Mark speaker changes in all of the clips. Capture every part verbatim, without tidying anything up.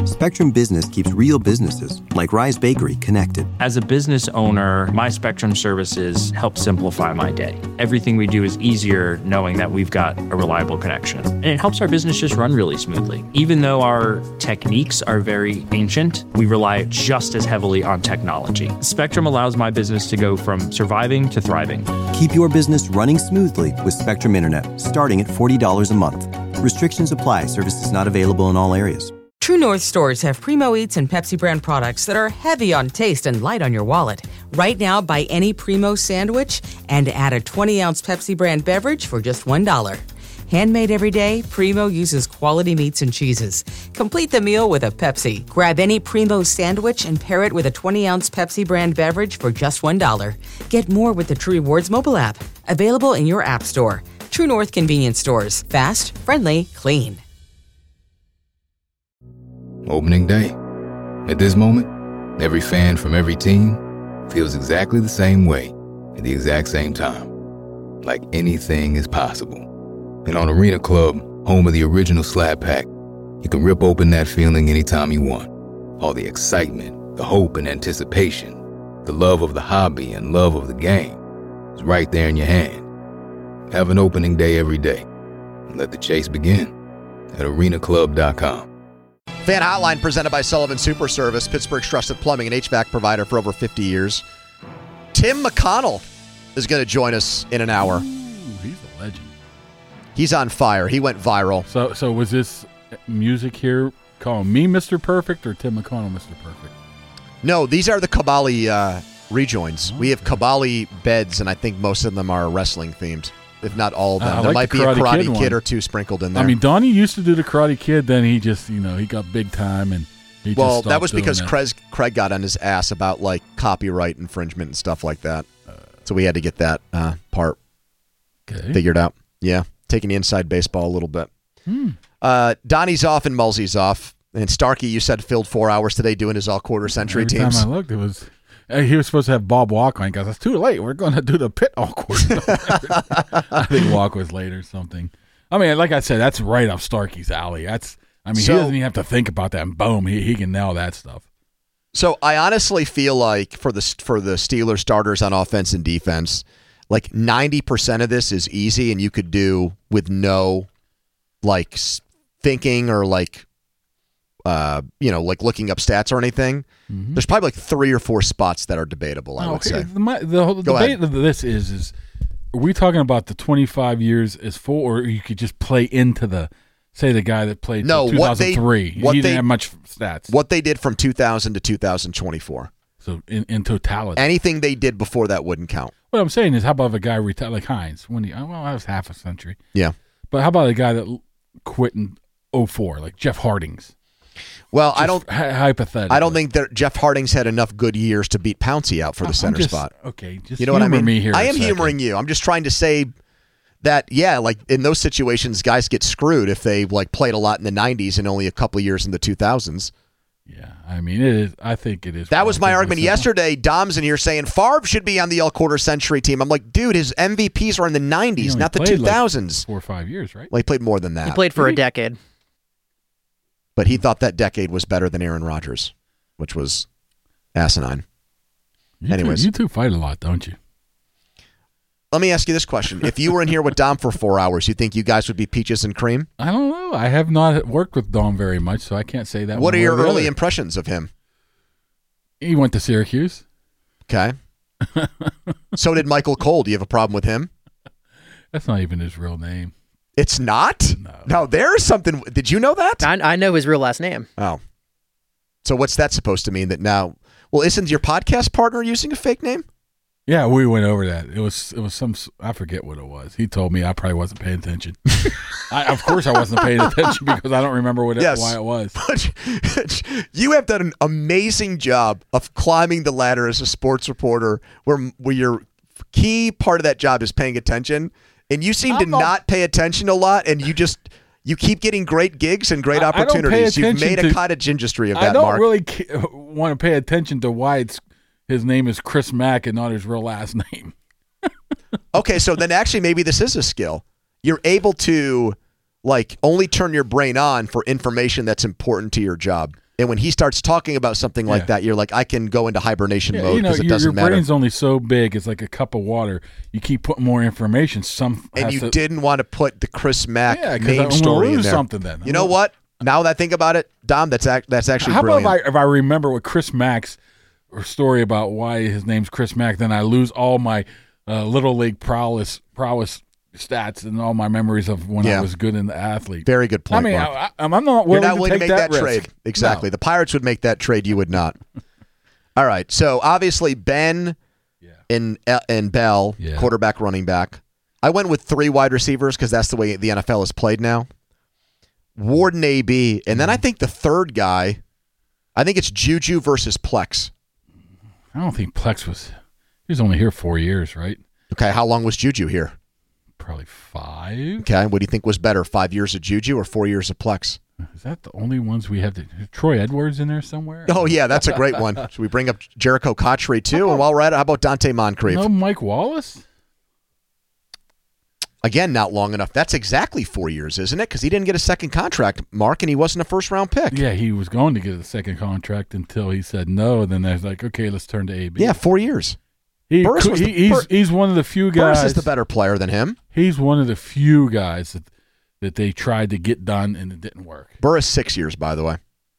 Speaker 1: Spectrum Business keeps real businesses, like Rise Bakery, connected.
Speaker 2: As a business owner, my Spectrum services help simplify my day. Everything we do is easier knowing that we've got a reliable connection. And it helps our business just run really smoothly. Even though our techniques are very ancient, we rely just as heavily on technology. Spectrum allows my business to go from surviving to thriving.
Speaker 1: Keep your business running smoothly with Spectrum Internet, starting at forty dollars a month. Restrictions apply. Services not available in all areas.
Speaker 3: True North stores have Primo Eats and Pepsi brand products that are heavy on taste and light on your wallet. Right now, buy any Primo sandwich and add a twenty-ounce Pepsi brand beverage for just one dollar. Handmade every day, Primo uses quality meats and cheeses. Complete the meal with a Pepsi. Grab any Primo sandwich and pair it with a twenty-ounce Pepsi brand beverage for just one dollar. Get more with the True Rewards mobile app. Available in your app store. True North convenience stores. Fast, friendly, clean.
Speaker 4: Opening day. At this moment, every fan from every team feels exactly the same way at the exact same time. Like anything is possible. And on Arena Club, home of the original Slab Pack, you can rip open that feeling anytime you want. All the excitement, the hope and anticipation, the love of the hobby and love of the game is right there in your hand. Have an opening day every day. And let the chase begin at arena club dot com.
Speaker 5: Fan Hotline presented by Sullivan Super Service, Pittsburgh's trusted plumbing and H V A C provider for over fifty years. Tim McConnell is going to join us in an hour.
Speaker 6: Ooh, he's a legend.
Speaker 5: He's on fire. He went viral.
Speaker 6: So so was this music here calling me Mister Perfect or Tim McConnell Mister Perfect?
Speaker 5: No, these are the Kabali uh, rejoins.
Speaker 6: Oh,
Speaker 5: we have
Speaker 6: okay.
Speaker 5: Kabali beds, and I think most of them are wrestling themed, if not all of them.
Speaker 6: Uh,
Speaker 5: there
Speaker 6: like
Speaker 5: might
Speaker 6: the
Speaker 5: be a
Speaker 6: Karate
Speaker 5: Karate
Speaker 6: Kid
Speaker 5: Kid
Speaker 6: one.
Speaker 5: or two sprinkled in there.
Speaker 6: I mean, Donnie used to do the Karate Kid, then he just, you know, he got big time and he
Speaker 5: well,
Speaker 6: just
Speaker 5: that was
Speaker 6: stopped
Speaker 5: because
Speaker 6: doing
Speaker 5: Craig, Craig got on his ass about like copyright infringement and stuff like that. So we had to get that uh, part
Speaker 6: okay.
Speaker 5: figured out. Yeah, taking the inside baseball a little bit.
Speaker 6: Hmm.
Speaker 5: Uh, Donnie's off and Mulsey's off. And Starkey, you said, filled four hours today doing his all-quarter century
Speaker 6: Every
Speaker 5: teams.
Speaker 6: time I looked, it was uh, he was supposed to have Bob Walk on. He goes, it's too late. We're going to do the pit all-quarter. I think Walk was late or something. I mean, like I said, that's right up Starkey's alley. That's I mean,
Speaker 5: So-
Speaker 6: he doesn't even have to think about that, and boom, he, he can nail that stuff.
Speaker 5: So I honestly feel like for the for the Steelers starters on offense and defense, like ninety percent of this is easy and you could do with no like s- thinking or like uh you know like looking up stats or anything.
Speaker 6: Mm-hmm.
Speaker 5: There's probably like three or four spots that are debatable, I
Speaker 6: Oh,
Speaker 5: would say.
Speaker 6: The, my, the whole the
Speaker 5: Go
Speaker 6: debate
Speaker 5: ahead.
Speaker 6: of this is is are we talking about the twenty-five years as full, or you could just play into the say the guy that played
Speaker 5: No,
Speaker 6: two
Speaker 5: what
Speaker 6: thousand three.
Speaker 5: they- what
Speaker 6: he didn't
Speaker 5: they-
Speaker 6: have much stats.
Speaker 5: What they did from two thousand to two thousand twenty-four.
Speaker 6: So in, in totality,
Speaker 5: Anything they did before that wouldn't count.
Speaker 6: what I'm saying is, how about a guy retired like Hines? When he well, that was half a century.
Speaker 5: Yeah.
Speaker 6: But how about a guy that l- quit in oh four, like Jeff Hardings?
Speaker 5: Well, I
Speaker 6: Just
Speaker 5: don't
Speaker 6: hy- hypothetically.
Speaker 5: I don't think that Jeff Harding's had enough good years to beat Pouncey out for the
Speaker 6: I'm
Speaker 5: center
Speaker 6: just-
Speaker 5: spot.
Speaker 6: Okay, just
Speaker 5: You know what I
Speaker 6: humor
Speaker 5: mean?
Speaker 6: me here
Speaker 5: I
Speaker 6: a
Speaker 5: am
Speaker 6: second.
Speaker 5: humoring you. I'm just trying to say that, yeah, like in those situations, guys get screwed if they like played a lot in the nineties and only a couple years in the two thousands.
Speaker 6: Yeah, I mean, it is. I think it is.
Speaker 5: That was my
Speaker 6: relatively
Speaker 5: argument
Speaker 6: simple.
Speaker 5: yesterday. Dom's in here saying Favre should be on the all-quarter century team. I'm like, dude, his M V Ps are in the
Speaker 6: He
Speaker 5: nineties,
Speaker 6: only
Speaker 5: not the
Speaker 6: played,
Speaker 5: two
Speaker 6: like,
Speaker 5: thousands.
Speaker 6: four or five years, right?
Speaker 5: Well, he played more than that.
Speaker 7: He played for
Speaker 6: Did
Speaker 7: a
Speaker 6: he?
Speaker 7: decade.
Speaker 5: But he thought that decade was better than Aaron Rodgers, which was asinine.
Speaker 6: You
Speaker 5: Anyways.
Speaker 6: two, you two fight a lot, don't you?
Speaker 5: Let me ask you this question. If you were in here with Dom for four hours, you think you guys would be peaches and cream?
Speaker 6: I don't know. I have not worked with Dom very much, so I can't say that.
Speaker 5: What
Speaker 6: one
Speaker 5: are
Speaker 6: way
Speaker 5: your
Speaker 6: or the
Speaker 5: early
Speaker 6: other.
Speaker 5: impressions of him?
Speaker 6: He went to Syracuse.
Speaker 5: Okay. So did Michael Cole. Do you have a problem with him?
Speaker 6: That's not even his real name.
Speaker 5: It's not?
Speaker 6: No.
Speaker 5: No, there's something. Did you know that?
Speaker 7: I, I know his real last name.
Speaker 5: Oh. So what's that supposed to mean that now? Well, isn't your podcast partner using a fake name?
Speaker 6: Yeah, we went over that. It was it was some I forget what it was. He told me I probably wasn't paying attention. I, of course, I wasn't paying attention because I don't remember what it,
Speaker 5: Yes.
Speaker 6: why it was.
Speaker 5: But you have done an amazing job of climbing the ladder as a sports reporter where, where your key part of that job is paying attention. And you seem to
Speaker 6: I'm not-
Speaker 5: not pay attention a lot, and you just you keep getting great gigs and great
Speaker 6: I- I don't pay
Speaker 5: opportunities. You've
Speaker 6: attention
Speaker 5: made a
Speaker 6: to-
Speaker 5: cottage industry of
Speaker 6: I
Speaker 5: that,
Speaker 6: don't
Speaker 5: Mark.
Speaker 6: really ca- want to pay attention to why it's his name is Chris Mack and not his real last name.
Speaker 5: Okay, so then actually maybe this is a skill. You're able to like only turn your brain on for information that's important to your job. And when he starts talking about something like
Speaker 6: Yeah.
Speaker 5: that, you're like, I can go into hibernation
Speaker 6: Yeah,
Speaker 5: mode
Speaker 6: you know,
Speaker 5: because it
Speaker 6: your,
Speaker 5: doesn't
Speaker 6: your
Speaker 5: matter.
Speaker 6: brain's only so big. It's like a cup of water. You keep putting more information. Some
Speaker 5: And
Speaker 6: has
Speaker 5: you
Speaker 6: to,
Speaker 5: didn't want to put the Chris Mack
Speaker 6: Yeah, 'cause
Speaker 5: name
Speaker 6: I'm gonna
Speaker 5: story in
Speaker 6: lose
Speaker 5: there.
Speaker 6: something then.
Speaker 5: You know what? Now that I think about it, Dom, that's act, that's actually
Speaker 6: How
Speaker 5: brilliant.
Speaker 6: about if I, if I remember what Chris Mack's or story about why his name's Chris Mack, then I lose all my uh, little league prowess prowess stats and all my memories of when
Speaker 5: Yeah.
Speaker 6: I was good in the athlete.
Speaker 5: Very good point,
Speaker 6: I mean,
Speaker 5: Mark.
Speaker 6: I, I'm I'm not
Speaker 5: You're
Speaker 6: willing,
Speaker 5: not willing to,
Speaker 6: take
Speaker 5: make that,
Speaker 6: risk.
Speaker 5: trade. Exactly.
Speaker 6: No.
Speaker 5: The Pirates would make that trade. You would not. All right. So obviously Ben
Speaker 6: Yeah.
Speaker 5: and and Bell,
Speaker 6: Yeah.
Speaker 5: quarterback, running back. I went with three wide receivers because that's the way the N F L is played now. Warden A B, and then I think the third guy, I think it's Juju versus Plex.
Speaker 6: I don't think Plex was. He was only here four years, right?
Speaker 5: Okay, how long was Juju here?
Speaker 6: Probably five.
Speaker 5: Okay, what do you think was better, five years of Juju or four years of Plex?
Speaker 6: Is that the only ones we have? To, Troy Edwards in there somewhere?
Speaker 5: Oh yeah, that's a great one. Should we bring up Jericho Cotchery too? And while we're at it, how about Dante Moncrief?
Speaker 6: No, Mike Wallace.
Speaker 5: Again, not long enough. That's exactly four years, isn't it? Because he didn't get a second contract, Mark, and he wasn't a first-round pick.
Speaker 6: Yeah, he was going to get a second contract until he said no. Then I was like, okay, let's turn to A B.
Speaker 5: Yeah, four years.
Speaker 6: he,
Speaker 5: Burris
Speaker 6: could-
Speaker 5: was
Speaker 6: he-
Speaker 5: the-
Speaker 6: he's
Speaker 5: Bur-
Speaker 6: he's one of the few guys.
Speaker 5: Burris is the better player than him.
Speaker 6: He's one of the few guys that that they tried to get done and it didn't work.
Speaker 5: Burris six years, by the way.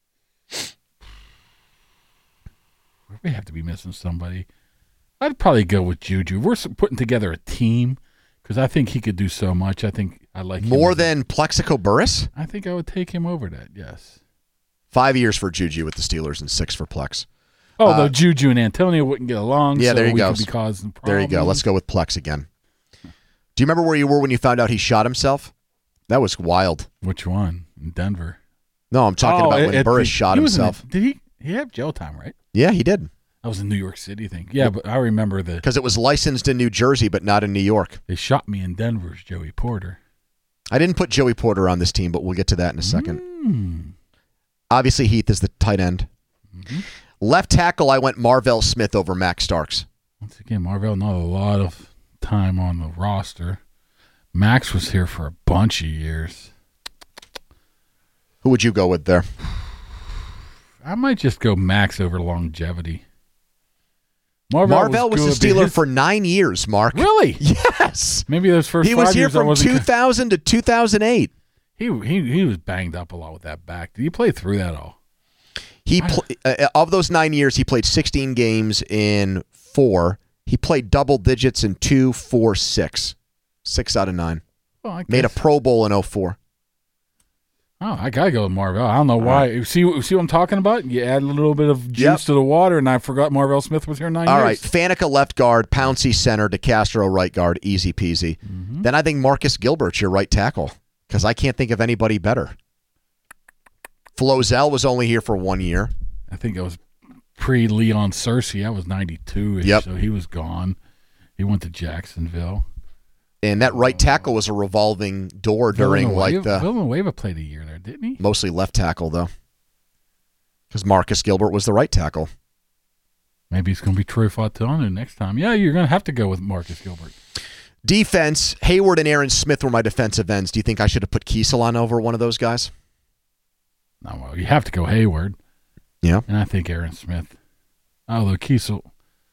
Speaker 6: We have to be missing somebody. I'd probably go with Juju. We're s- putting together a team because I think he could do so much. I think I like him
Speaker 5: More
Speaker 6: as a-
Speaker 5: than Plexico Burris?
Speaker 6: I think I would take him over that. Yes.
Speaker 5: Five years for Juju with the Steelers and six for Plex.
Speaker 6: Although
Speaker 5: Uh,
Speaker 6: Juju and Antonio wouldn't get along,
Speaker 5: Yeah,
Speaker 6: so
Speaker 5: there you
Speaker 6: we
Speaker 5: go.
Speaker 6: could be causing problems.
Speaker 5: There you go. Let's go with Plex again. Do you remember where you were when you found out he shot himself? That was wild.
Speaker 6: Which one? In Denver.
Speaker 5: No, I'm talking
Speaker 6: Oh,
Speaker 5: about
Speaker 6: at-
Speaker 5: when
Speaker 6: at
Speaker 5: Burris
Speaker 6: the-
Speaker 5: shot
Speaker 6: he was in
Speaker 5: himself.
Speaker 6: the- did he? He had jail time, right?
Speaker 5: Yeah, he did.
Speaker 6: That was a New York City thing. Yeah, but I remember the
Speaker 5: Because it was licensed in New Jersey, but not in New York.
Speaker 6: they shot me in Denver's Joey Porter.
Speaker 5: I didn't put Joey Porter on this team, but we'll get to that in a second.
Speaker 6: Mm.
Speaker 5: Obviously, Heath is the tight end.
Speaker 6: Mm-hmm.
Speaker 5: Left tackle, I went Marvell Smith over Max Starks.
Speaker 6: Once again, Marvell not a lot of time on the roster. Max was here for a bunch of years.
Speaker 5: Who would you go with there?
Speaker 6: I might just go Max over longevity. Marvell,
Speaker 5: Marvell was,
Speaker 6: was
Speaker 5: the
Speaker 6: good, but
Speaker 5: Steeler
Speaker 6: his-
Speaker 5: for nine years, Mark.
Speaker 6: Really?
Speaker 5: Yes.
Speaker 6: Maybe those first
Speaker 5: He was
Speaker 6: five
Speaker 5: here
Speaker 6: years I
Speaker 5: from
Speaker 6: wasn't
Speaker 5: two thousand to two thousand eight.
Speaker 6: He he he was banged up a lot with that back. Did he play through that all?
Speaker 5: He pl- uh, of those nine years, he played sixteen games in four. He played double digits in two, four, six. Six out of nine.
Speaker 6: Well, I
Speaker 5: Made a
Speaker 6: guess-
Speaker 5: Pro Bowl in oh four.
Speaker 6: Oh, I gotta go with Marvell. I don't know why. See, see what I'm talking about? You add a little bit of juice
Speaker 5: Yep.
Speaker 6: to the water, and I forgot Marvell Smith was here nine
Speaker 5: All
Speaker 6: years.
Speaker 5: right, Faneca left guard, Pouncey center, DeCastro right guard, easy peasy.
Speaker 6: Mm-hmm.
Speaker 5: Then I think Marcus Gilbert's your right tackle because I can't think of anybody better. Flozell was only here for one year.
Speaker 6: I think it was pre-Leon Searcy. I was ninety-two,
Speaker 5: Yep.
Speaker 6: so he was gone. He went to Jacksonville.
Speaker 5: And that right tackle was a revolving door during like
Speaker 6: Villanueva,
Speaker 5: the
Speaker 6: Villanueva played a year there, didn't he?
Speaker 5: mostly left tackle though, because Marcus Gilbert was the right tackle.
Speaker 6: Maybe it's going to be Troy Fautanu next time. Yeah, you're going to have to go with Marcus Gilbert.
Speaker 5: Defense, Hayward and Aaron Smith were my defensive ends. Do you think I should have put Kiesel on over one of those guys?
Speaker 6: No, well, you have to go Hayward.
Speaker 5: Yeah.
Speaker 6: And I think Aaron Smith. Although Kiesel,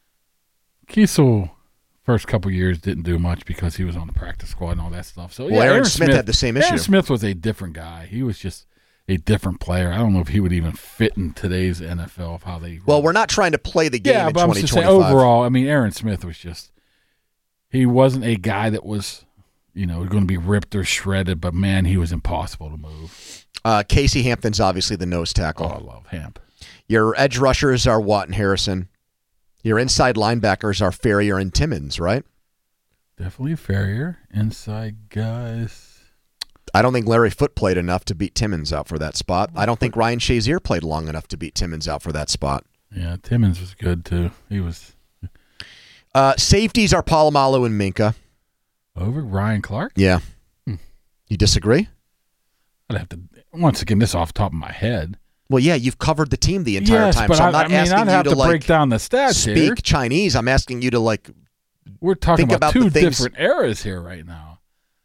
Speaker 6: Kiesel, first couple years didn't do much because he was on the practice squad and all that stuff. So
Speaker 5: Well,
Speaker 6: yeah,
Speaker 5: Aaron Smith had the same issue.
Speaker 6: Aaron Smith was a different guy. He was just a different player. I don't know if he would even fit in today's N F L of how they.
Speaker 5: Well, we're not trying to play the game
Speaker 6: yeah,
Speaker 5: in
Speaker 6: but I'm
Speaker 5: twenty
Speaker 6: just saying
Speaker 5: twenty-five.
Speaker 6: overall. I mean, Aaron Smith was just. He wasn't a guy that was, you know, going to be ripped or shredded, but man, he was impossible to move.
Speaker 5: Uh, Casey Hampton's obviously the nose tackle.
Speaker 6: Oh, I love Hamp.
Speaker 5: Your edge rushers are Watt and Harrison. Your inside linebackers are Ferrier and Timmons, right?
Speaker 6: Definitely Ferrier. Inside guys.
Speaker 5: I don't think Larry Foote played enough to beat Timmons out for that spot. I don't think Ryan Shazier played long enough to beat Timmons out for that spot.
Speaker 6: Yeah, Timmons was good too. He was
Speaker 5: Uh, safeties are Palomalu and Minka.
Speaker 6: over Ryan Clark.
Speaker 5: Yeah.
Speaker 6: Hmm.
Speaker 5: You disagree?
Speaker 6: I'd have to once again this off the top of my head.
Speaker 5: Well, yeah, you've covered the team the entire
Speaker 6: yes,
Speaker 5: time,
Speaker 6: but
Speaker 5: so
Speaker 6: I,
Speaker 5: I'm not
Speaker 6: I mean,
Speaker 5: asking
Speaker 6: I'd
Speaker 5: you
Speaker 6: have
Speaker 5: to,
Speaker 6: to,
Speaker 5: like
Speaker 6: break down the stats
Speaker 5: speak
Speaker 6: here.
Speaker 5: Chinese. I'm asking you to like
Speaker 6: We're talking
Speaker 5: think
Speaker 6: about,
Speaker 5: about
Speaker 6: two
Speaker 5: the things-
Speaker 6: different eras here right now.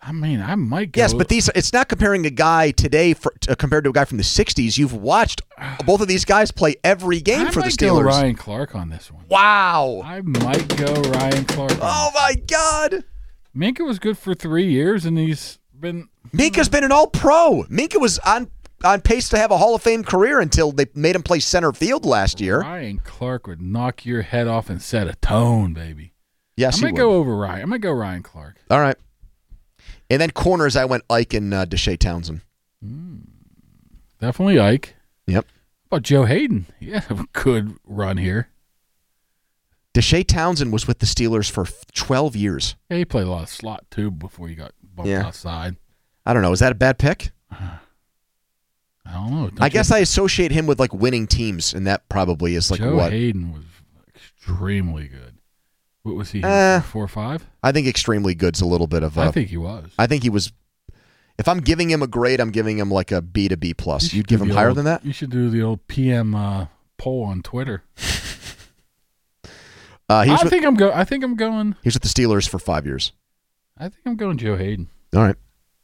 Speaker 6: I mean, I might go.
Speaker 5: Yes, but these it's not comparing a guy today for, uh, compared to a guy from the sixties. You've watched both of these guys play every game
Speaker 6: I
Speaker 5: for the
Speaker 6: might
Speaker 5: Steelers.
Speaker 6: go Ryan Clark on this one.
Speaker 5: Wow.
Speaker 6: I might go Ryan Clark. on
Speaker 5: Oh, my God.
Speaker 6: Minka was good for three years, and he's been.
Speaker 5: Minka's been an all-pro. Minka was on on pace to have a Hall of Fame career until they made him play center field last year.
Speaker 6: Ryan Clark would knock your head off and set a tone, baby.
Speaker 5: Yes,
Speaker 6: I
Speaker 5: he
Speaker 6: might
Speaker 5: would.
Speaker 6: go over Ryan. I might go Ryan Clark.
Speaker 5: All right. And then corners, I went Ike and uh, Deshae Townsend.
Speaker 6: Definitely Ike.
Speaker 5: Yep.
Speaker 6: How about Joe Hayden? He had a good run here.
Speaker 5: Deshae Townsend was with the Steelers for twelve years.
Speaker 6: Yeah, he played a lot of slot, too, before he got bumped
Speaker 5: Yeah.
Speaker 6: outside.
Speaker 5: I don't know. Is that a bad pick?
Speaker 6: I don't know. Don't
Speaker 5: I
Speaker 6: you-
Speaker 5: guess I associate him with like winning teams, and that probably is like
Speaker 6: Joe
Speaker 5: what
Speaker 6: Hayden was extremely good. What was he?
Speaker 5: Uh,
Speaker 6: four or five?
Speaker 5: I think extremely good's a little bit of. A,
Speaker 6: I think he was.
Speaker 5: I think he was. If I'm giving him a grade, I'm giving him like a B to B plus.
Speaker 6: You should
Speaker 5: You'd give
Speaker 6: do
Speaker 5: him
Speaker 6: the
Speaker 5: higher
Speaker 6: old-
Speaker 5: than that?
Speaker 6: You should do the old P M uh, poll on Twitter.
Speaker 5: Uh, he
Speaker 6: I
Speaker 5: was with,
Speaker 6: think I'm go. I think I'm going.
Speaker 5: he was with the Steelers for five years.
Speaker 6: I think I'm going Joe Hayden.
Speaker 5: All right.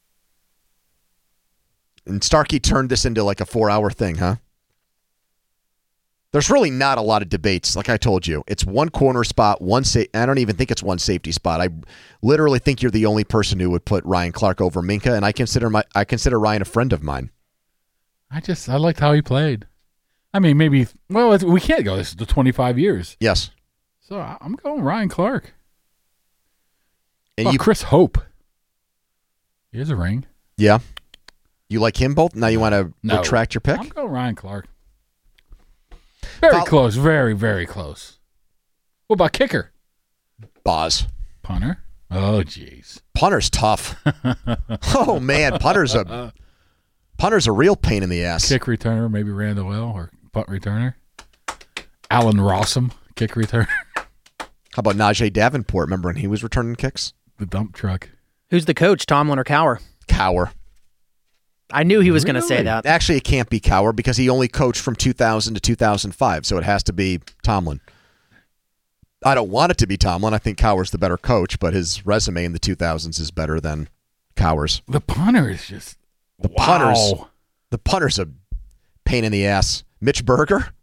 Speaker 5: And Starkey turned this into like a four-hour thing, huh? There's really not a lot of debates. Like I told you, it's one corner spot, one sa- I don't even think it's one safety spot. I literally think you're the only person who would put Ryan Clark over Minka, and I consider my I consider Ryan a friend of mine.
Speaker 6: I just I liked how he played. I mean, maybe. Well, it's- we can't go. This is the twenty-five years.
Speaker 5: Yes.
Speaker 6: So I- I'm going Ryan Clark.
Speaker 5: And
Speaker 6: oh,
Speaker 5: you,
Speaker 6: Chris Hope. Here's a ring.
Speaker 5: yeah. You like him both? Now you want to
Speaker 6: No.
Speaker 5: retract your pick?
Speaker 6: I'm going Ryan Clark. Very
Speaker 5: Fol-
Speaker 6: close. Very, very close. What about kicker?
Speaker 5: Boz.
Speaker 6: Punter? Oh, jeez.
Speaker 5: Punter's tough. Oh man, punter's a punter's a real pain in the ass.
Speaker 6: Kick returner, maybe Randall L. or punt returner. Alan Rossum, kick returner.
Speaker 5: How about Najee Davenport? Remember when he was returning kicks?
Speaker 6: The dump truck.
Speaker 7: Who's the coach, Tomlin or Cower?
Speaker 5: Cower.
Speaker 7: I knew he was going to say
Speaker 6: Really?
Speaker 7: that.
Speaker 5: Actually, it can't be Cower because he only coached from two thousand to two thousand five, so it has to be Tomlin. I don't want it to be Tomlin. I think Cower's the better coach, but his resume in the two thousands is better than Cower's.
Speaker 6: The punter is just
Speaker 5: The
Speaker 6: wow.
Speaker 5: punter's the punter's a pain in the ass. Mitch Berger,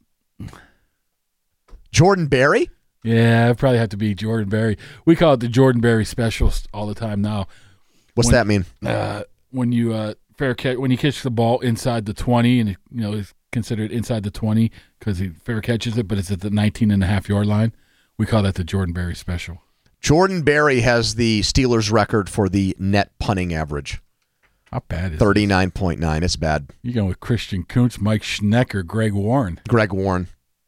Speaker 5: Jordan Berry.
Speaker 6: Yeah, it'd probably have to be Jordan Berry. We call it the Jordan Berry special all the time now.
Speaker 5: What's
Speaker 6: When-
Speaker 5: that mean?
Speaker 6: Uh, when you uh, fair catch, when you catch the ball inside the twenty, and you know it's considered inside the twenty because he fair catches it, but it's at the nineteen and a half yard line. We call that the Jordan Berry special.
Speaker 5: Jordan Berry has the Steelers record for the net punting average,
Speaker 6: How bad is
Speaker 5: thirty-nine point nine. It's bad.
Speaker 6: it? You going with Christian Kuntz, Mike Schneck, or Greg Warren?
Speaker 5: Greg Warren.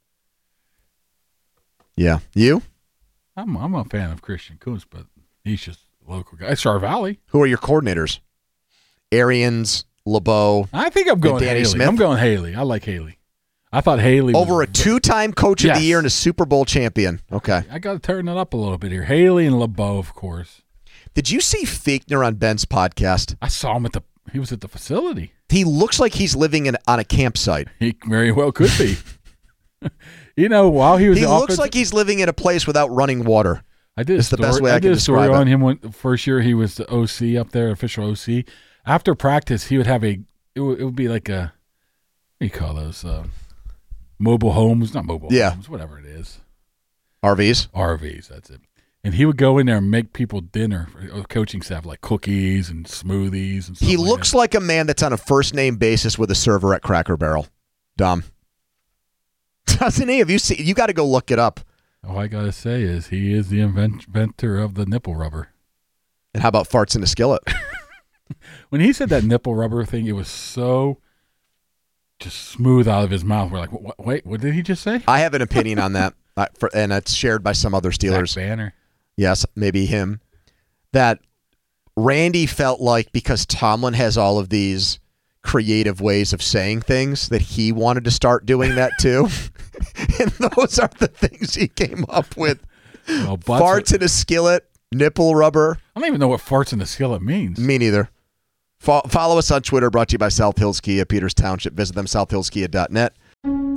Speaker 5: Yeah. You?
Speaker 6: I'm I'm a fan of Christian Kuntz, but he's just a local guy. Star Valley.
Speaker 5: Who are your coordinators? Arians, LeBeau.
Speaker 6: I think I'm going
Speaker 5: Danny
Speaker 6: Haley.
Speaker 5: Smith?
Speaker 6: I'm going Haley. I like Haley. I thought Haley was,
Speaker 5: Over a two-time coach of
Speaker 6: Yes.
Speaker 5: the year and a Super Bowl champion. Okay.
Speaker 6: I got to turn it up a little bit here. Haley and LeBeau, of course.
Speaker 5: Did you see Fichtner on Ben's podcast?
Speaker 6: I saw him at the. He was at the facility.
Speaker 5: He looks like he's living in, on a campsite.
Speaker 6: He very well could be. You know, while he was
Speaker 5: He
Speaker 6: the
Speaker 5: looks
Speaker 6: offensive-
Speaker 5: like he's living in a place without running water.
Speaker 6: I did. A
Speaker 5: It's the
Speaker 6: story,
Speaker 5: best way I
Speaker 6: did
Speaker 5: can
Speaker 6: a story
Speaker 5: describe
Speaker 6: on
Speaker 5: it.
Speaker 6: him when the first year he was the O C up there, official O C. After practice, he would have a. It would, it would be like a. What do you call those? Uh, mobile homes, not mobile
Speaker 5: Yeah.
Speaker 6: homes, whatever it is.
Speaker 5: R Vs?
Speaker 6: R Vs, that's it. And he would go in there and make people dinner, or coaching staff, like cookies and smoothies and stuff
Speaker 5: He
Speaker 6: like
Speaker 5: looks
Speaker 6: that.
Speaker 5: like a man that's on a first-name basis with a server at Cracker Barrel. Dumb. Doesn't he? Have you seen? You got to go look it up.
Speaker 6: All I got to say is he is the invent- inventor of the nipple rubber.
Speaker 5: And how about farts in a skillet?
Speaker 6: When he said that nipple rubber thing, it was so just smooth out of his mouth. We're like, what, wait, what did he just say?
Speaker 5: I have an opinion on that, uh, for, and it's shared by some other Steelers.
Speaker 6: Zach Banner.
Speaker 5: Yes, maybe him. That Randy felt like because Tomlin has all of these creative ways of saying things that he wanted to start doing that too. And those are the things he came up with.
Speaker 6: Well, butts
Speaker 5: Farts
Speaker 6: are-
Speaker 5: in a skillet, nipple rubber.
Speaker 6: I don't even know what farts in the skillet means.
Speaker 5: Me neither. Fo- follow us on Twitter, brought to you by South Hills Kia, Peters Township. Visit them, south hills kia dot net.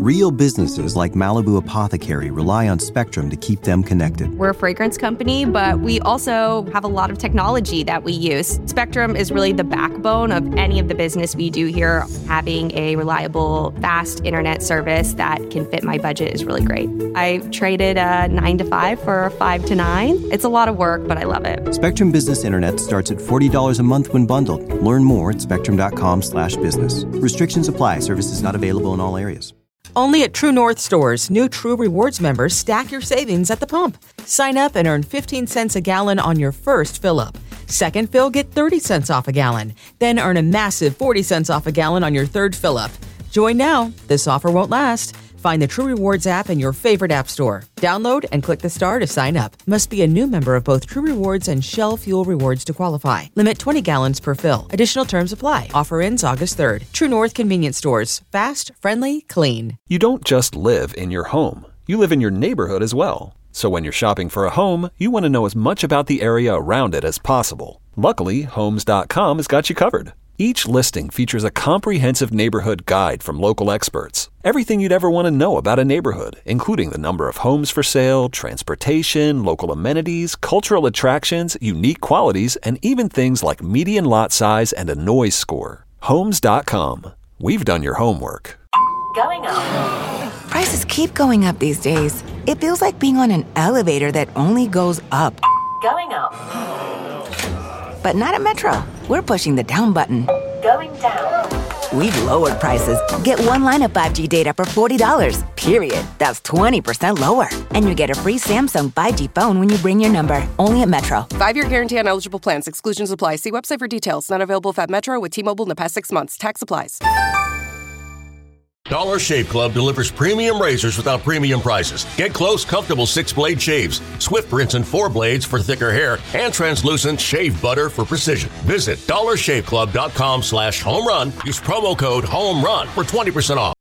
Speaker 1: Real businesses like Malibu Apothecary rely on Spectrum to keep them connected.
Speaker 8: We're a fragrance company, but we also have a lot of technology that we use. Spectrum is really the backbone of any of the business we do here. Having a reliable, fast internet service that can fit my budget is really great. I traded a nine to five for a five to nine. It's a lot of work, but I love it.
Speaker 1: Spectrum Business Internet starts at forty dollars a month when bundled. Learn more at spectrum.com slash business. Restrictions apply. Services not available in all areas.
Speaker 3: Only at True North stores, new True Rewards members stack your savings at the pump. Sign up and earn fifteen cents a gallon on your first fill-up. Second fill, get thirty cents off a gallon. Then earn a massive forty cents off a gallon on your third fill-up. Join now. This offer won't last. Find the True Rewards app in your favorite app store. Download and click the star to sign up. Must be a new member of both True Rewards and Shell Fuel Rewards to qualify. Limit twenty gallons per fill. Additional terms apply. Offer ends August third. True North Convenience Stores. Fast, friendly, clean.
Speaker 9: You don't just live in your home. You live in your neighborhood as well. So when you're shopping for a home, you want to know as much about the area around it as possible. Luckily, Homes dot com has got you covered. Each listing features a comprehensive neighborhood guide from local experts. Everything you'd ever want to know about a neighborhood, including the number of homes for sale, transportation, local amenities, cultural attractions, unique qualities, and even things like median lot size and a noise score. Homes dot com. We've done your homework.
Speaker 10: Going up. Prices keep going up these days. It feels like being on an elevator that only goes up. Going up. But not at Metro. We're pushing the down button. Going down. We've lowered prices. Get one line of five G data for forty dollars, period. That's twenty percent lower. And you get a free Samsung five G phone when you bring your number. Only at Metro.
Speaker 11: Five-year guarantee on eligible plans. Exclusions apply. See website for details. Not available at Metro with T-Mobile in the past six months. Tax applies.
Speaker 12: Dollar Shave Club delivers premium razors without premium prices. Get close, comfortable six-blade shaves, swift rinse and four blades for thicker hair, and translucent shave butter for precision. Visit dollar shave club dot com slash home run. Use promo code HOME RUN for twenty percent off.